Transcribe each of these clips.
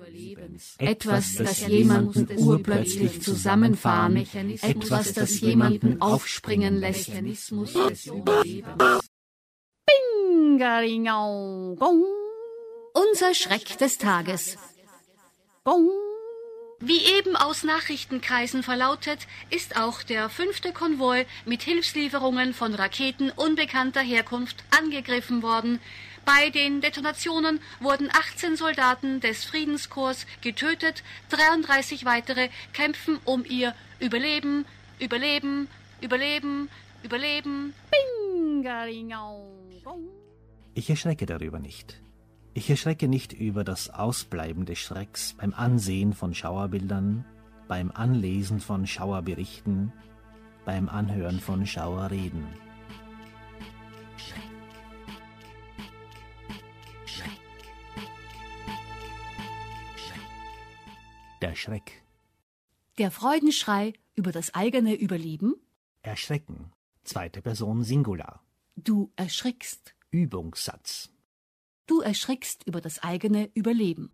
Etwas, das jemanden urplötzlich zusammenfahren, etwas, das jemanden aufspringen lässt. Unser Schreck des Tages. Wie eben aus Nachrichtenkreisen verlautet, ist auch der 5. Konvoi mit Hilfslieferungen von Raketen unbekannter Herkunft angegriffen worden. Bei den Detonationen wurden 18 Soldaten des Friedenskorps getötet, 33 weitere kämpfen um ihr Überleben. Ich erschrecke darüber nicht. Ich erschrecke nicht über das Ausbleiben des Schrecks beim Ansehen von Schauerbildern, beim Anlesen von Schauerberichten, beim Anhören von Schauerreden. Der Schreck. Der Freudenschrei über das eigene Überleben. Erschrecken. 2. Person Singular. Du erschrickst. Übungssatz. Du erschrickst über das eigene Überleben.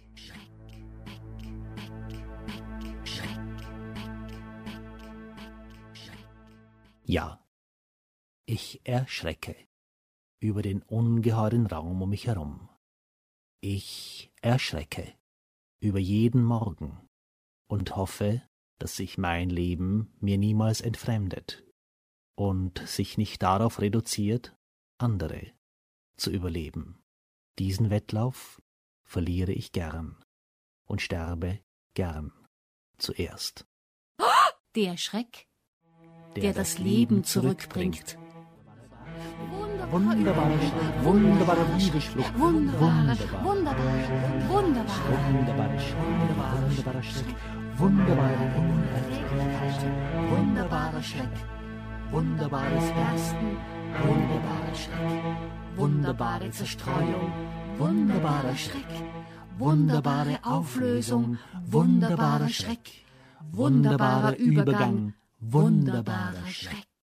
Ja, ich erschrecke über den ungeheuren Raum um mich herum. Ich erschrecke über jeden Morgen und hoffe, dass sich mein Leben mir niemals entfremdet und sich nicht darauf reduziert, andere zu überleben. Diesen Wettlauf verliere ich gern und sterbe gern zuerst. Der Schreck, der das Leben zurückbringt. Wunderbarer Schreck, wunderbarer Liebesflucht, wunderbarer Schreck, wunderbare Unendlichkeit, wunderbarer Schreck, wunderbares Bersten, wunderbarer Schreck, wunderbare Zerstreuung, wunderbarer Schreck, wunderbare Auflösung, wunderbarer Schreck, wunderbarer Übergang, wunderbarer Schreck.